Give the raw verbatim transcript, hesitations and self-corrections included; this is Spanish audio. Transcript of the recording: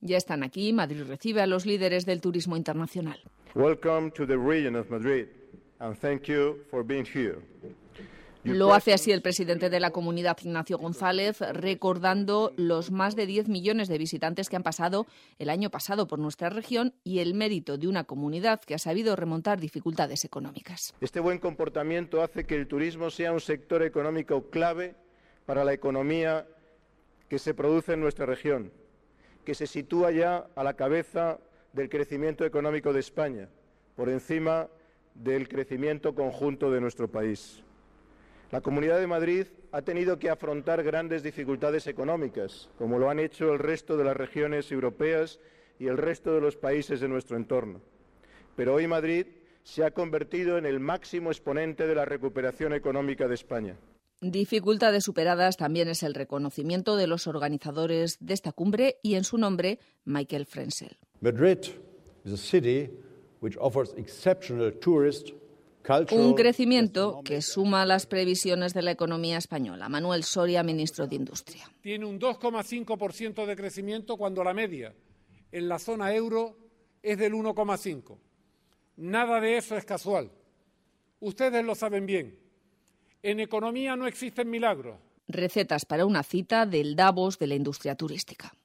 Ya están aquí. Madrid recibe a los líderes del turismo internacional. Welcome to the region of Madrid and thank you for being here. Lo hace así el presidente de la comunidad, Ignacio González, recordando los más de diez millones de visitantes que han pasado el año pasado por nuestra región y el mérito de una comunidad que ha sabido remontar dificultades económicas. Este buen comportamiento hace que el turismo sea un sector económico clave para la economía que se produce en nuestra región, que se sitúa ya a la cabeza del crecimiento económico de España, por encima del crecimiento conjunto de nuestro país. La Comunidad de Madrid ha tenido que afrontar grandes dificultades económicas, como lo han hecho el resto de las regiones europeas y el resto de los países de nuestro entorno. Pero hoy Madrid se ha convertido en el máximo exponente de la recuperación económica de España. Dificultades superadas también es el reconocimiento de los organizadores de esta cumbre y en su nombre, Michael Frenzel. Madrid is a city which offers exceptional tourist Un crecimiento que suma las previsiones de la economía española. Manuel Soria, ministro de Industria. Tiene un dos coma cinco por ciento de crecimiento cuando la media en la zona euro es del uno coma cinco por ciento. Nada de eso es casual. Ustedes lo saben bien. En economía no existen milagros. Recetas para una cita del Davos de la industria turística.